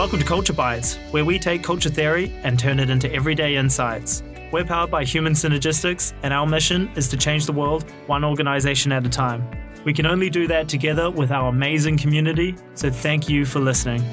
Welcome to Culture Bites, where we take culture theory and turn it into everyday insights. We're powered by Human Synergistics, and our mission is to change the world one organization at a time. We can only do that together with our amazing community, so thank you for listening.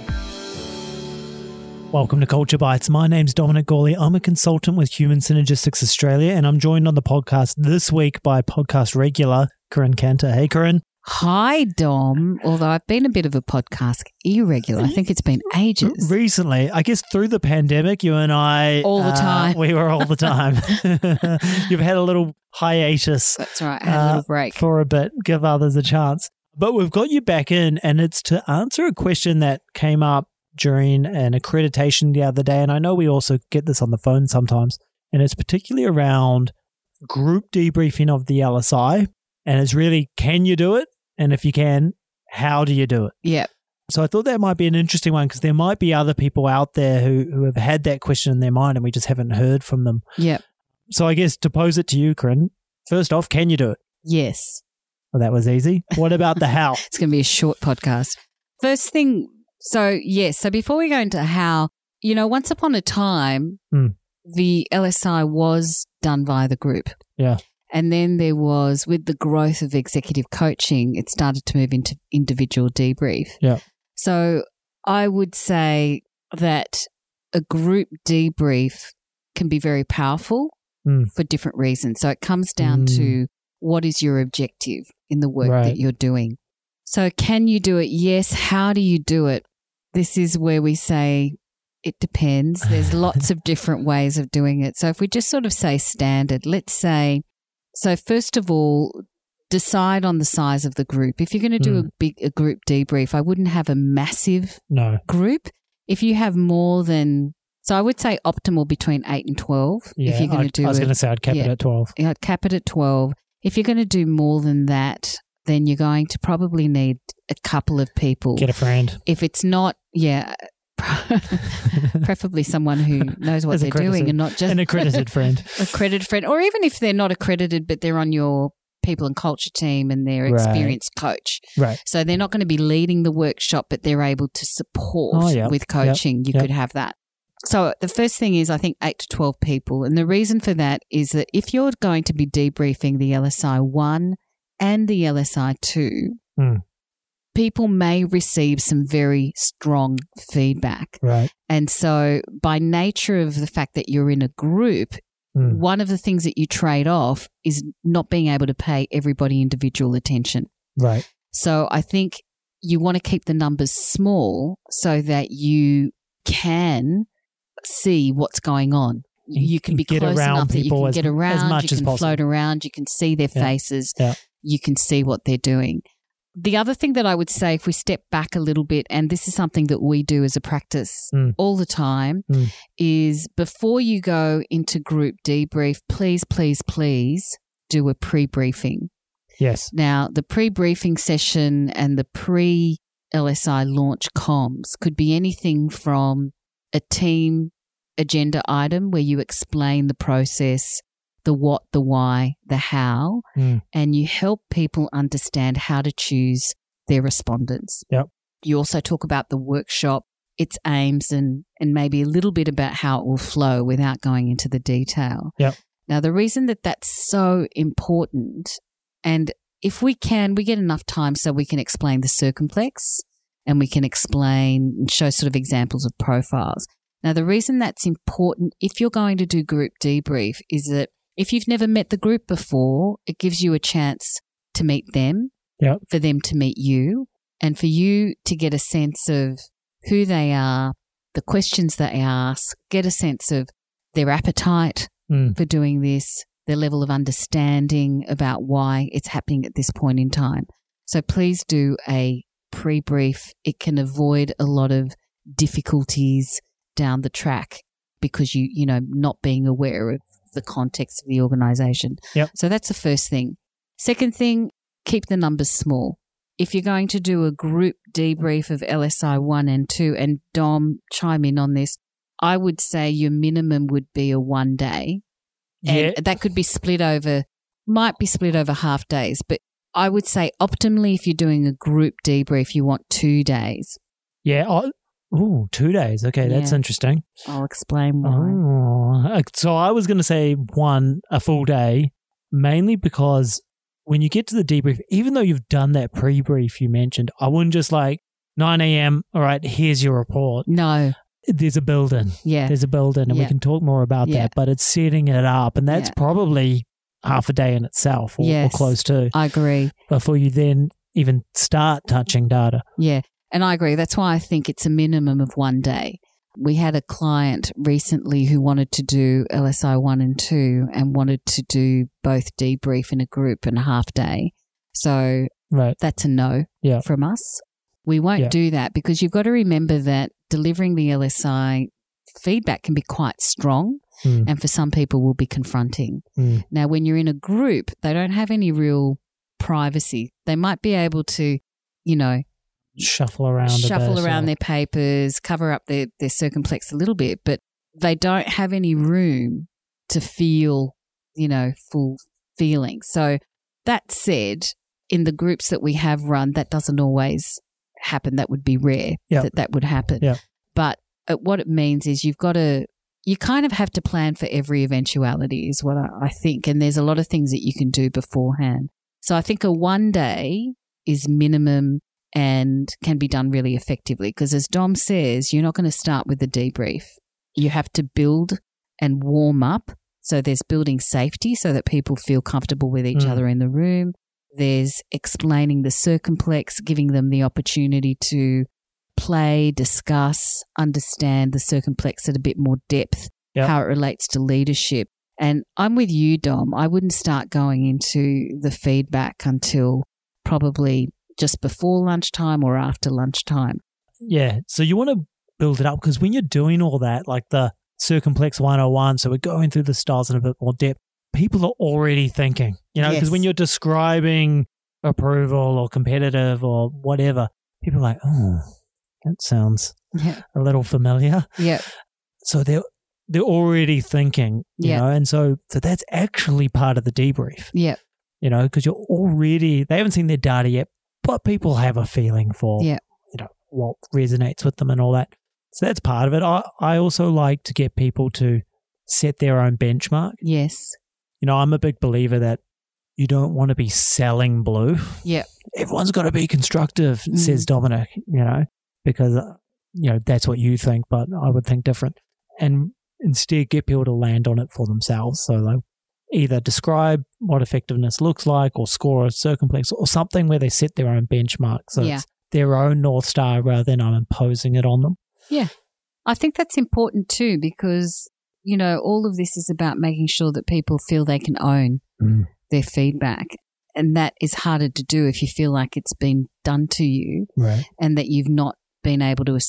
Welcome to Culture Bites. My name's Dominic Gawley. I'm a consultant with Human Synergistics Australia, and I'm joined on the podcast this week by podcast regular, Corinne Cantor. Hey, Corinne. Hi, Dom. Although I've been a bit of a podcast irregular. I think it's been ages. Recently, I guess through the pandemic, you and I... All the time. We were all the time. You've had a little hiatus. That's right. I had a little break. For a bit. Give others a chance. But we've got you back in, and it's to answer a question that came up during an accreditation the other day. And I know we also get this on the phone sometimes. And it's particularly around group debriefing of the LSI. And it's really, can you do it? And if you can, how do you do it? Yeah. So I thought that might be an interesting one because there might be other people out there who have had that question in their mind and we just haven't heard from them. Yeah. So I guess to pose it to you, Corinne, first off, can you do it? Yes. Well, that was easy. What about the how? It's going to be a short podcast. First thing, so yes. So before we go into how, once upon a time, the LSI was done via the group. Yeah. And then there was, with the growth of executive coaching, it started to move into individual debrief. Yeah. So I would say that a group debrief can be very powerful for different reasons. So it comes down to what is your objective in the work that you're doing. So can you do it? Yes. How do you do it? This is where we say it depends. There's lots of different ways of doing it. So if we just sort of say standard, let's say, so first of all, decide on the size of the group. If you're going to do a group debrief, I wouldn't have a massive group. If you have more than, so I would say optimal between 8 and 12. Yeah, if you're going to do I was going to say I'd cap it at 12. Yeah, I'd cap it at 12. If you're going to do more than that, then you're going to probably need a couple of people. Get a friend. If it's not, preferably someone who knows what they're doing and not just an accredited friend. Accredited friend. Or even if they're not accredited but they're on your people and culture team and they're experienced coach. Right. So they're not going to be leading the workshop but they're able to support with coaching. You could have that. So the first thing is I think 8 to 12 people. And the reason for that is that if you're going to be debriefing the LSI 1 and the LSI 2, people may receive some very strong feedback. Right. And so by nature of the fact that you're in a group, one of the things that you trade off is not being able to pay everybody individual attention. Right. So I think you want to keep the numbers small so that you can see what's going on. You can be close enough that you can get around, you can float around, you can see their faces, you can see what they're doing. The other thing that I would say, if we step back a little bit, and this is something that we do as a practice all the time, is before you go into group debrief, please, please, please do a pre-briefing. Yes. Now, the pre-briefing session and the pre-LSI launch comms could be anything from a team agenda item where you explain the process, the what, the why, the how, and you help people understand how to choose their respondents. Yep. You also talk about the workshop, its aims, and maybe a little bit about how it will flow without going into the detail. Yep. Now, the reason that that's so important, and if we can, we get enough time so we can explain the circumplex and we can explain and show sort of examples of profiles. Now, the reason that's important if you're going to do group debrief is that if you've never met the group before, it gives you a chance to meet them, for them to meet you, and for you to get a sense of who they are, the questions they ask, get a sense of their appetite for doing this, their level of understanding about why it's happening at this point in time. So please do a pre-brief. It can avoid a lot of difficulties down the track because you know, not being aware of the context of the organisation. Yep. So that's the first thing. Second thing, keep the numbers small. If you're going to do a group debrief of LSI 1 and 2, and Dom, chime in on this, I would say your minimum would be a 1 day. And that could be might be split over half days, but I would say optimally if you're doing a group debrief, you want 2 days. Yeah, Ooh, 2 days. Okay, that's Yeah. interesting. I'll explain why. Oh, so I was going to say a full day, mainly because when you get to the debrief, even though you've done that pre-brief you mentioned, I wouldn't just 9 a.m., all right, here's your report. No. There's a build-in. Yeah. There's a build-in, and we Yeah. can talk more about Yeah. that, but it's setting it up, and that's Yeah. probably half a day in itself or Yes. close to I agree. before you then even start touching data. Yeah. And I agree. That's why I think it's a minimum of 1 day. We had a client recently who wanted to do LSI 1 and 2 and wanted to do both debrief in a group and a half day. So Right. that's a no Yeah. from us. We won't Yeah. do that because you've got to remember that delivering the LSI feedback can be quite strong and for some people will be confronting. Now, when you're in a group, they don't have any real privacy. They might be able to, Shuffle around their papers, cover up their circumflex a little bit, but they don't have any room to feel, full feeling. So that said, in the groups that we have run, that doesn't always happen. That would be rare that would happen. Yeah. But what it means is you kind of have to plan for every eventuality is what I think. And there's a lot of things that you can do beforehand. So I think a 1 day is minimum and can be done really effectively because as Dom says, you're not going to start with the debrief. You have to build and warm up. So there's building safety so that people feel comfortable with each other in the room. There's explaining the circumflex, giving them the opportunity to play, discuss, understand the circumflex at a bit more depth, how it relates to leadership. And I'm with you, Dom. I wouldn't start going into the feedback until probably just before lunchtime or after lunchtime. Yeah. So you want to build it up because when you're doing all that, like the Circumflex 101, so we're going through the styles in a bit more depth, people are already thinking, because when you're describing approval or competitive or whatever, people are like, oh, that sounds a little familiar. Yeah. So they're already thinking, you know, and so that's actually part of the debrief. Yeah. Because they haven't seen their data yet, but people have a feeling for, what resonates with them and all that. So that's part of it. I also like to get people to set their own benchmark. Yes. I'm a big believer that you don't want to be selling blue. Yeah. Everyone's got to be constructive, says Dominic, because, that's what you think, but I would think different. And instead get people to land on it for themselves. So they either describe what effectiveness looks like or score a circumflex or something where they set their own benchmark. So it's their own North Star rather than I'm imposing it on them. Yeah. I think that's important too because, all of this is about making sure that people feel they can own their feedback. And that is harder to do if you feel like it's been done to you and that you've not been able to,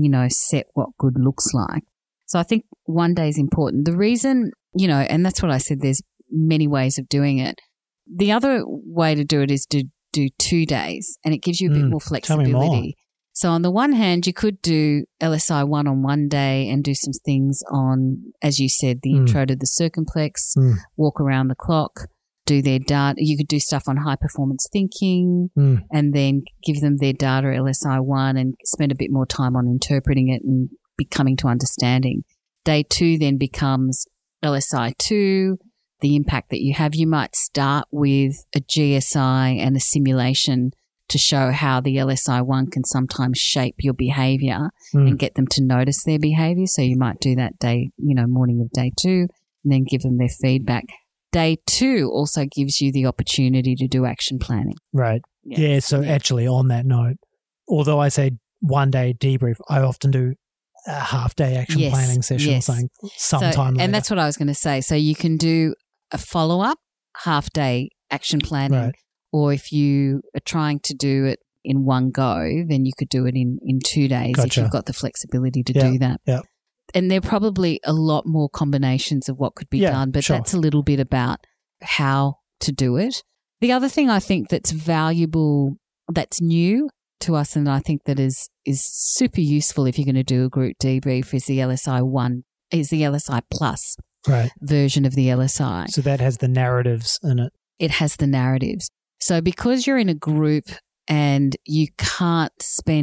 set what good looks like. So I think 1 day is important. The reason, and that's what I said, there's many ways of doing it. The other way to do it is to do 2 days and it gives you a bit more flexibility. Tell me more. So on the one hand, you could do LSI 1 on 1 day and do some things on, as you said, the intro to the circumflex, walk around the clock, do their data. You could do stuff on high performance thinking and then give them their data LSI 1 and spend a bit more time on interpreting it and coming to understanding. Day 2 then becomes LSI 2, the impact that you have. You might start with a GSI and a simulation to show how the LSI 1 can sometimes shape your behavior and get them to notice their behavior. So you might do that day, morning of day 2 and then give them their feedback. Day 2 also gives you the opportunity to do action planning. Right. Yeah. So actually on that note, although I say 1 day debrief, I often do a half day action planning session sometime later. And that's what I was going to say. So you can do a follow-up half day action planning. Right. Or if you are trying to do it in one go, then you could do it in 2 days if you've got the flexibility to do that. Yeah. And there are probably a lot more combinations of what could be done, but that's a little bit about how to do it. The other thing I think that's valuable, that's new to us and I think that is super useful if you're going to do a group debrief is the LSI 1, is the LSI plus version of the LSI. So that has the narratives in it. It has the narratives. So because you're in a group and you can't spend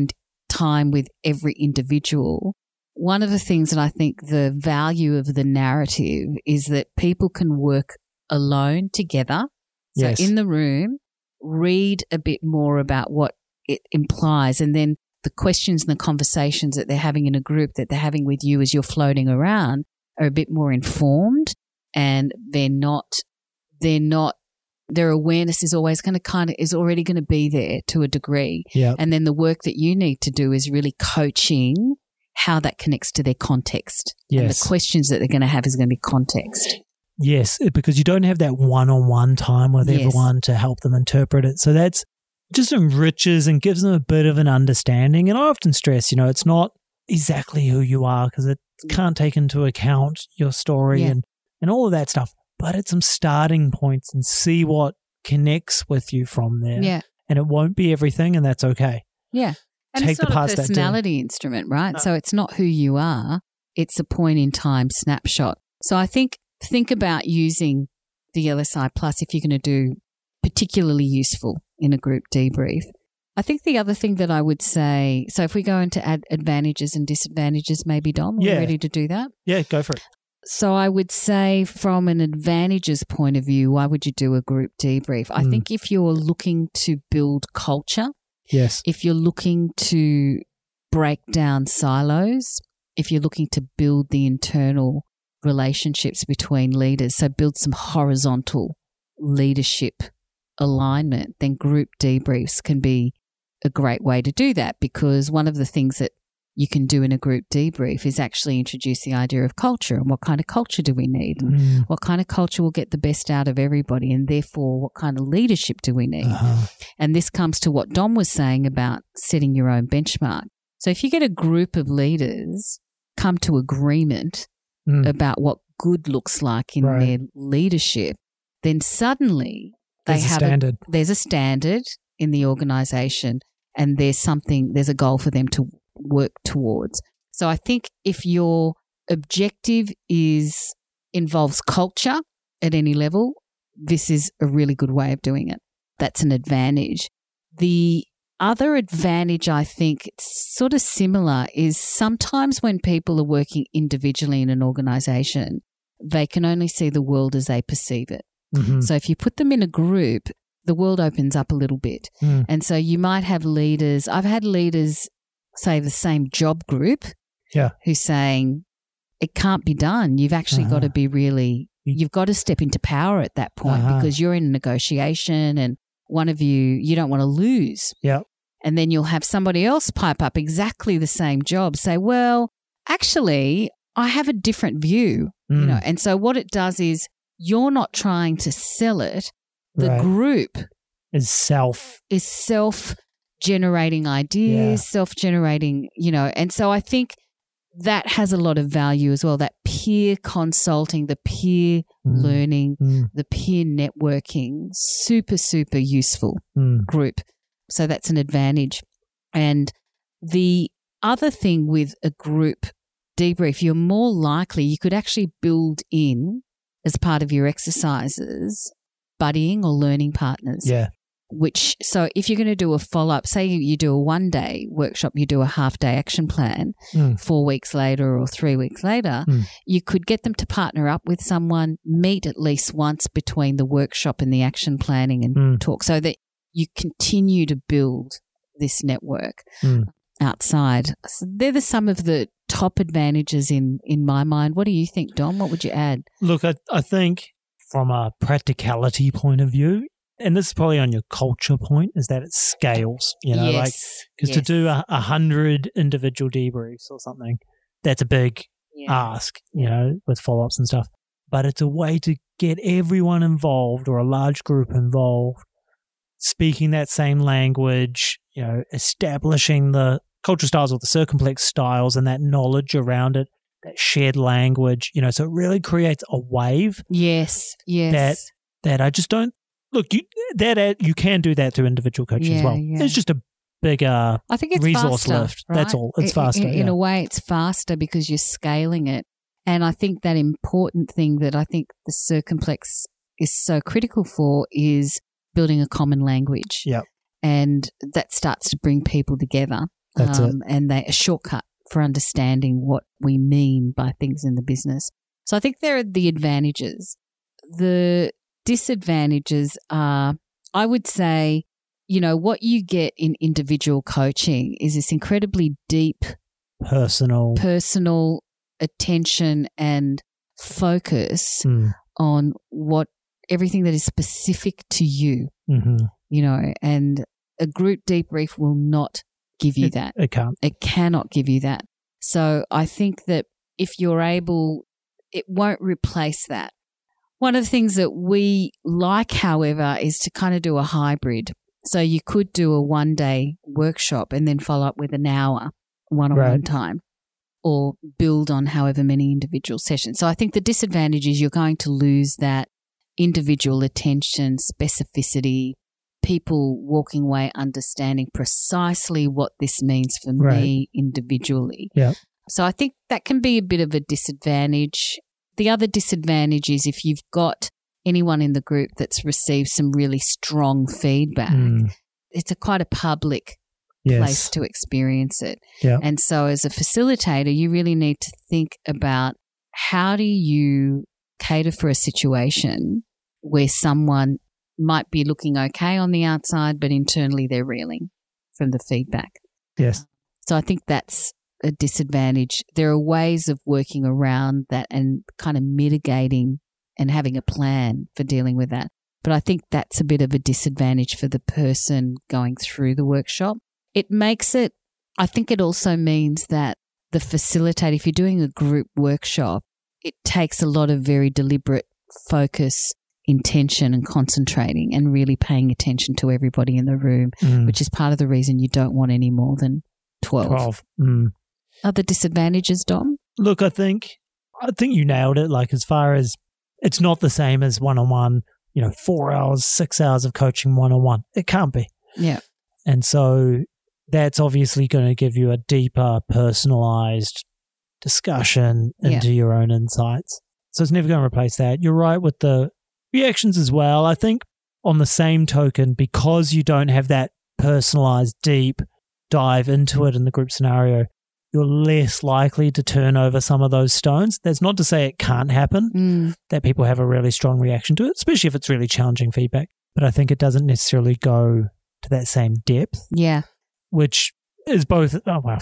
time with every individual. One of the things that I think the value of the narrative is that people can work alone together. So Yes. in the room, read a bit more about what it implies, and then the questions and the conversations that they're having in a group that they're having with you as you're floating around are a bit more informed, and their awareness is always going to is already going to be there to a degree. Yeah. And then the work that you need to do is really coaching how that connects to their context. And Yes. the questions that they're going to have is going to be context. Yes, because you don't have that one-on-one time with Yes. everyone to help them interpret it. So that's just enriches and gives them a bit of an understanding. And I often stress, it's not exactly who you are because it can't take into account your story Yeah. and all of that stuff. But it's some starting points and see what connects with you from there. Yeah. And it won't be everything, and that's okay. Yeah. And Take it's the not parts a that do. personality instrument, right? No. So it's not who you are. It's a point in time snapshot. So I think about using the LSI Plus if you're going to do particularly useful in a group debrief. I think the other thing that I would say, so if we go into advantages and disadvantages, maybe, Dom, are you Yeah. ready to do that? Yeah, go for it. So I would say from an advantages point of view, why would you do a group debrief? I think if you're looking to build culture, Yes. if you're looking to break down silos, if you're looking to build the internal relationships between leaders, so build some horizontal leadership alignment, then group debriefs can be a great way to do that, because one of the things that you can do in a group debrief is actually introduce the idea of culture and what kind of culture do we need and what kind of culture will get the best out of everybody, and therefore what kind of leadership do we need. And this comes to what Dom was saying about setting your own benchmark. So if you get a group of leaders come to agreement about what good looks like in Right. their leadership, then suddenly There's a standard. there's a standard in the organization, and there's a goal for them to work towards. So I think if your objective involves culture at any level, this is a really good way of doing it. That's an advantage. The other advantage, I think, it's sort of similar, is sometimes when people are working individually in an organization, they can only see the world as they perceive it. Mhm. So if you put them in a group, the world opens up a little bit. And so you might have leaders. I've had leaders say the same job group who's saying it can't be done. You've actually got to be you've got to step into power at that point because you're in a negotiation and one of you don't want to lose. Yeah. And then you'll have somebody else pipe up exactly the same job, say, well, actually, I have a different view. And so what it does is you're not trying to sell it. The Right. group Is self-generating ideas, self-generating, and so I think that has a lot of value as well, that peer consulting, the peer learning, the peer networking, super, super useful group. So that's an advantage. And the other thing with a group debrief, you're more likely, you could actually build in as part of your exercises buddying or learning partners. Yeah. So if you're going to do a follow-up, say you do a one-day workshop, you do a half-day action plan 4 weeks later or 3 weeks later, you could get them to partner up with someone, meet at least once between the workshop and the action planning and talk, so that you continue to build this network outside. So they're some of the top advantages in my mind. What do you think, Dom? What would you add? Look, I think from a practicality point of view, and this is probably on your culture point, is that it scales, because to do 100 individual debriefs or something, that's a big ask, with follow-ups and stuff. But it's a way to get everyone involved or a large group involved, speaking that same language, establishing the culture styles or the circumplex styles and that knowledge around it, that shared language, so it really creates a wave. Yes. That I just don't look. You can do that through individual coaching as well. Yeah. It's just a bigger I think it's resource faster, lift. right? That's all. It's faster. In a way, it's faster because you're scaling it. And I think that important thing that I think the circumplex is so critical for is building a common language. Yep. And that starts to bring people together. That's it. And a shortcut for understanding what we mean by things in the business. So I think there are the advantages. The disadvantages are, I would say, what you get in individual coaching is this incredibly deep, personal attention and focus on everything that is specific to you, and a group debrief will not give you that. It can't. It cannot give you that. So I think that if you're able, it won't replace that. One of the things that we like, however, is to kind of do a hybrid. So you could do a 1-day workshop and then follow up with an hour one-on-one time, or build on however many individual sessions. So I think the disadvantage is you're going to lose that individual attention, specificity, people walking away understanding precisely what this means for me individually. Yeah. So I think that can be a bit of a disadvantage. The other disadvantage is if you've got anyone in the group that's received some really strong feedback, it's quite a public place to experience it. Yeah. And so as a facilitator, you really need to think about how do you cater for a situation where someone might be looking okay on the outside, but internally they're reeling from the feedback. Yes. So I think that's a disadvantage. There are ways of working around that and kind of mitigating and having a plan for dealing with that. But I think that's a bit of a disadvantage for the person going through the workshop. It makes it, I think it also means that the facilitator, if you're doing a group workshop, it takes a lot of very deliberate focus, intention and concentrating and really paying attention to everybody in the room, which is part of the reason you don't want any more than 12. Other disadvantages, Dom? Look, I think you nailed it. Like, as far as it's not the same as one-on-one, 4 hours, 6 hours of coaching one-on-one. It can't be. Yeah. And so that's obviously going to give you a deeper, personalized discussion into your own insights. So it's never going to replace that. You're right with the reactions as well. I think on the same token, because you don't have that personalized, deep dive into it in the group scenario, you're less likely to turn over some of those stones. That's not to say it can't happen, that people have a really strong reaction to it, especially if it's really challenging feedback. But I think it doesn't necessarily go to that same depth. Yeah. Which is both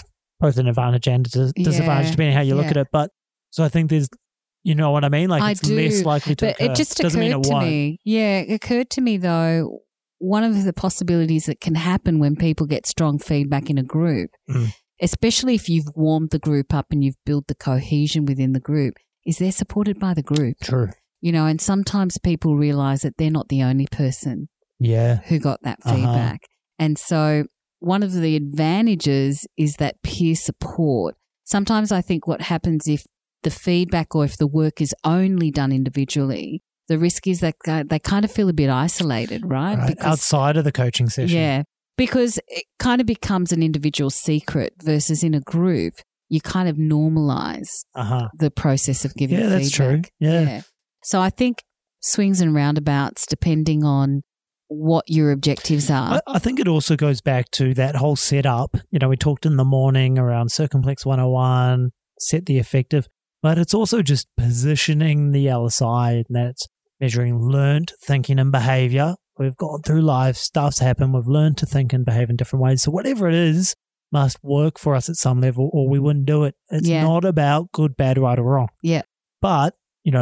an advantage and a disadvantage depending on how you look at it. But so I think there's, you know what I mean? Like, it's less likely to occur. It just occurred to me. Yeah, it occurred to me though, one of the possibilities that can happen when people get strong feedback in a group, especially if you've warmed the group up and you've built the cohesion within the group, is they're supported by the group. True. And sometimes people realize that they're not the only person who got that feedback. And so one of the advantages is that peer support. Sometimes I think what happens if the feedback or if the work is only done individually, the risk is that they kind of feel a bit isolated, right? Because, outside of the coaching session. Yeah, because it kind of becomes an individual secret versus in a group, you kind of normalize the process of giving feedback. That's true. Yeah. So I think swings and roundabouts, depending on what your objectives are. I think it also goes back to that whole setup. We talked in the morning around Circumplex 101, set the effective, but it's also just positioning the LSI, and that's measuring learned thinking and behavior. We've gone through life, stuff's happened, we've learned to think and behave in different ways. So whatever it is must work for us at some level or we wouldn't do it. It's not about good, bad, right or wrong. Yeah. But,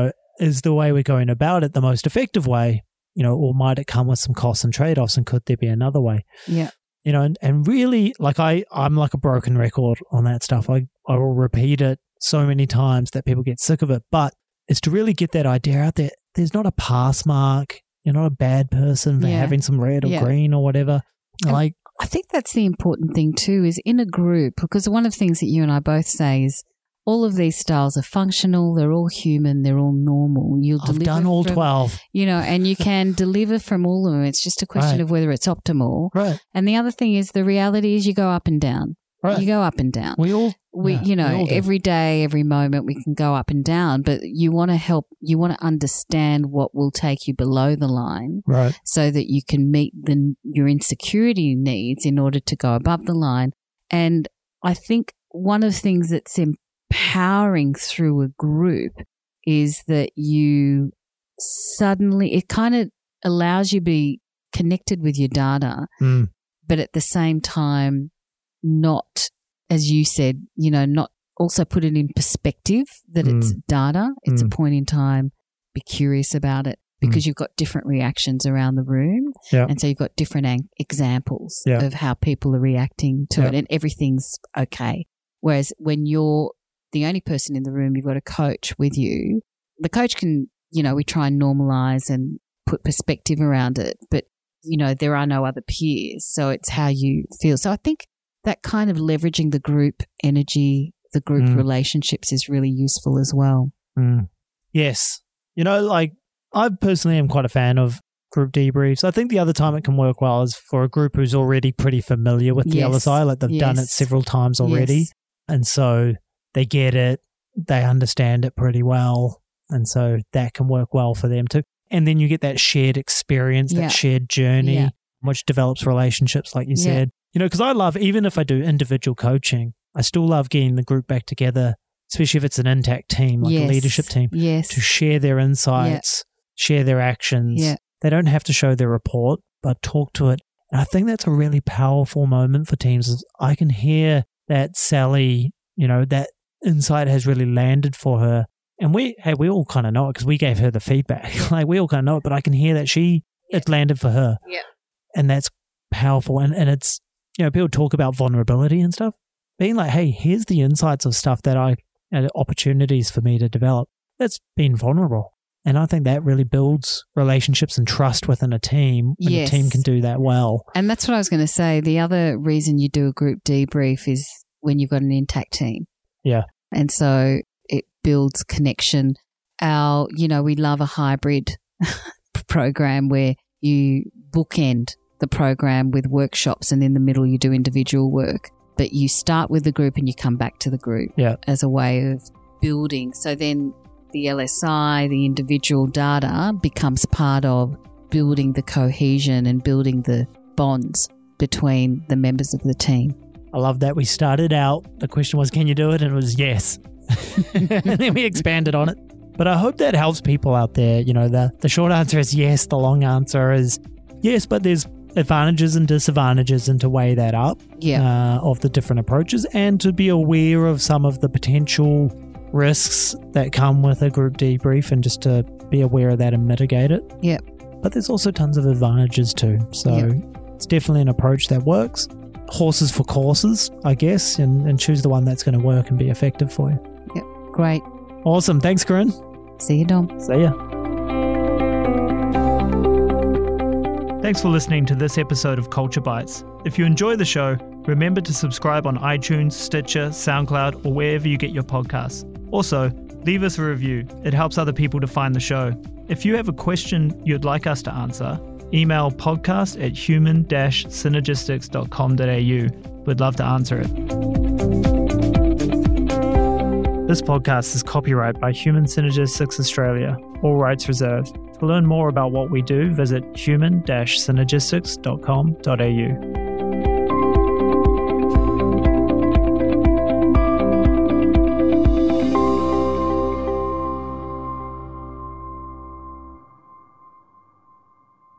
is the way we're going about it the most effective way? Or might it come with some costs and trade-offs, and could there be another way? Yeah. And really, like I'm like a broken record on that stuff. I will repeat it so many times that people get sick of it, but it's to really get that idea out there. There's not a pass mark. You're not a bad person for having some red or green or whatever. I think that's the important thing too, is in a group, because one of the things that you and I both say is all of these styles are functional, they're all human, they're all normal. I've done all 12. And you can deliver from all of them. It's just a question of whether it's optimal. Right. And the other thing is the reality is you go up and down. Right. You go up and down. We all every day, every moment we can go up and down, but you want to understand what will take you below the line, right? So that you can meet your insecurity needs in order to go above the line And I think one of the things that's empowering through a group is that you suddenly, it kind of allows you to be connected with your data, but at the same time, not, as you said, not also put it in perspective that it's data, it's a point in time, be curious about it because you've got different reactions around the room. Yeah. And so you've got different examples of how people are reacting to it and everything's okay. Whereas when you're the only person in the room, you've got a coach with you. The coach can, we try and normalize and put perspective around it, but, there are no other peers. So it's how you feel. So I think that kind of leveraging the group energy, the group relationships is really useful as well. Yes. I personally am quite a fan of group debriefs. I think the other time it can work well is for a group who's already pretty familiar with the LSI, like they've done it several times already. Yes. And so they get it, they understand it pretty well. And so that can work well for them too. And then you get that shared experience, that shared journey, which develops relationships, like you said. Because I love, even if I do individual coaching, I still love getting the group back together, especially if it's an intact team, like a leadership team, to share their insights, share their actions. Yeah. They don't have to show their report, but talk to it. And I think that's a really powerful moment for teams. Is I can hear that Sally, that insight has really landed for her. And we all kind of know it because we gave her the feedback. Like we all kind of know it, but I can hear that it landed for her. Yeah. And that's powerful. And it's, people talk about vulnerability and stuff. Being like, hey, here's the insights of stuff that opportunities for me to develop. That's been vulnerable. And I think that really builds relationships and trust within a team when a team can do that well. And that's what I was going to say. The other reason you do a group debrief is when you've got an intact team. Yeah. And so it builds connection. We love a hybrid program where you bookend the program with workshops and in the middle you do individual work. But you start with the group and you come back to the group as a way of building. So then the LSI, the individual data, becomes part of building the cohesion and building the bonds between the members of the team. I love that. We started out, the question was, can you do it? And it was yes. And then we expanded on it. But I hope that helps people out there. The short answer is yes. The long answer is yes, but there's advantages and disadvantages, and to weigh that up of the different approaches and to be aware of some of the potential risks that come with a group debrief and just to be aware of that and mitigate it. Yeah. But there's also tons of advantages too. So it's definitely an approach that works. Horses for courses, I guess, and choose the one that's going to work and be effective for you. Yep. Great. Awesome. Thanks, Corinne. See you, Dom. See ya. Thanks for listening to this episode of Culture Bites. If you enjoy the show, remember to subscribe on iTunes, Stitcher, SoundCloud, or wherever you get your podcasts. Also, leave us a review. It helps other people to find the show. If you have a question you'd like us to answer, email podcast@human-synergistics.com.au. We'd love to answer it. This podcast is copyright by Human Synergistics Australia. All rights reserved. To learn more about what we do, visit human-synergistics.com.au.